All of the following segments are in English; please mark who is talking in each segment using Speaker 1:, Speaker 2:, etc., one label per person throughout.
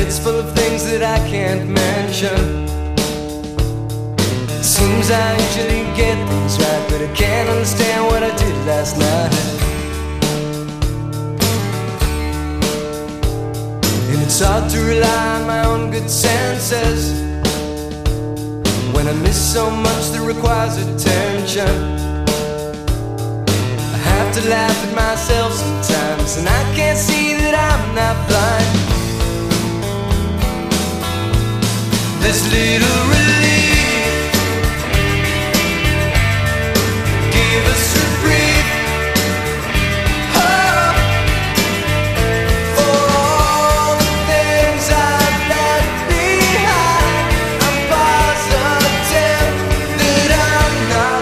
Speaker 1: head's full of things that I can't mention. Seems I usually get things right, but I can't understand what I did last night. And it's hard to rely on my own good senses when I miss so much that requires attention. I have to laugh at myself sometimes, and I can't see that I'm not blind. This little relief, give us a breathe. Oh, for all the things I've left behind, I'm positive that I'm not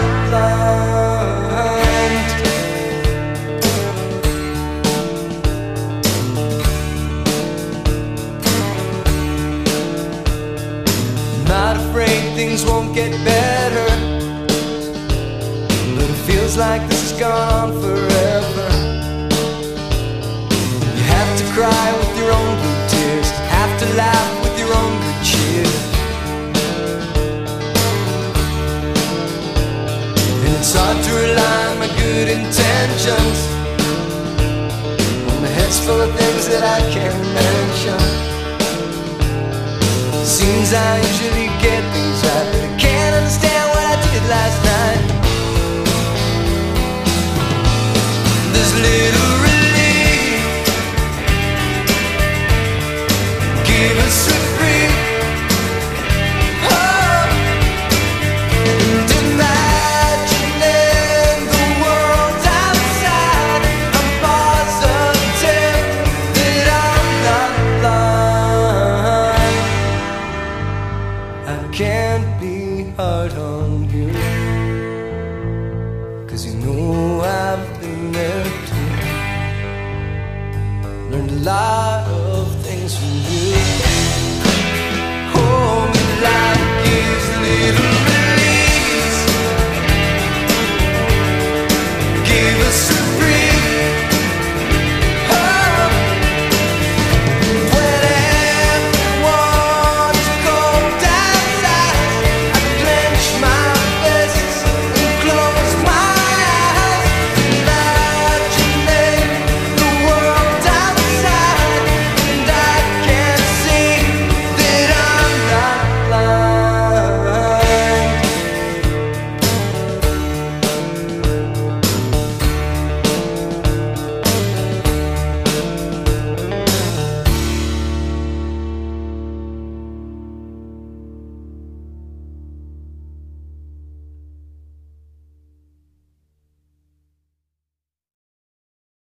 Speaker 1: blind. Not afraid things won't get better, but it feels like this has gone on forever. You have to cry with your own blue tears, have to laugh with your own good cheer. And it's hard to rely on my good intentions when my head's full of things that I can't mention. Seems I usually get things right, but I can't understand what I did last night. This little relief, give us a